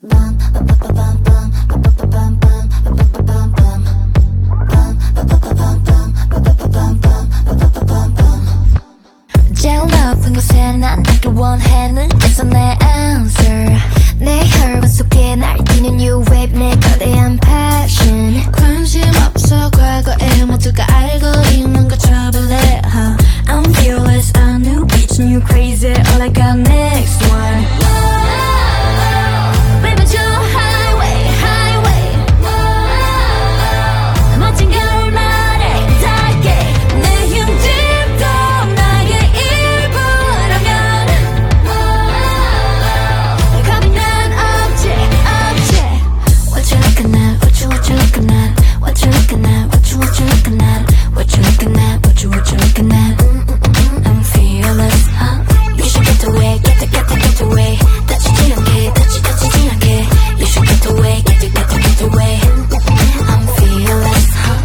제일 높은 곳에 난 닿길 원해 눈에서 내 answer 내 혈관 속에 날뛰는 new wave 내 거대한 passion 관심 없어 과거에 모두가 알고 있는 거 trouble I'm fearless, a new bitch, new crazy all I got next one Baby 저 highway, highway 멋진 결말에 닿게 내 흉집도 나의 일부라면 겁이 난 없지 없지 What you looking at, what you looking at What you looking at, what you looking at What you looking at, what you looking at I'm fearless, huh? You should get away, get away 다치지 않게, 다치지 않게 You should get away, get away I'm fearless, huh?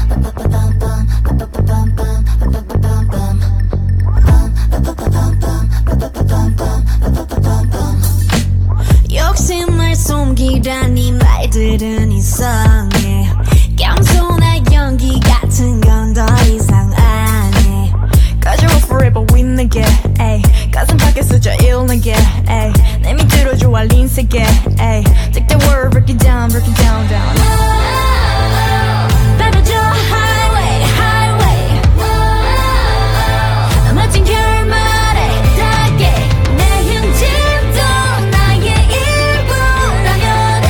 욕심을 숨기라니 말들은 이상해 겸손한 연기 같은 건 더 이상 안 해 Cause you're forever with 내게 가슴 밖에서 저일나게 내 밑으로 조아린 세계 Take the world, break it down, down Baby 저 highway, highway 멋진 결말에 닿게 내 흉집도 나의 일부라면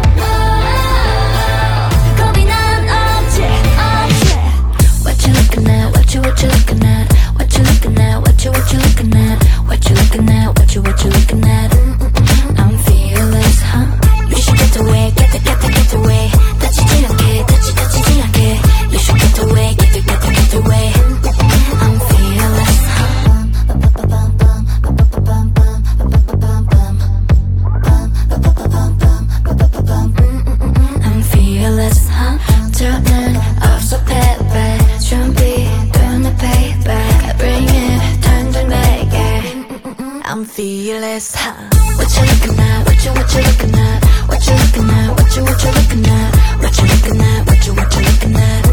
겁이 난 없지 없지 What you looking at, what you looking at What you looking at, what you looking at What you looking at, what you looking at I'm fearless, huh? You should get away, get away 다치지 않게, 다치지 않게 You should get away, get away I'm fearless, huh? I'm fearless, huh? 저는 없어 payback 준비된 내 payback Bring it 당장 내게 I'm fearless, huh? What you looking at, what you looking at What you looking at, what you looking at What you looking at, what you looking at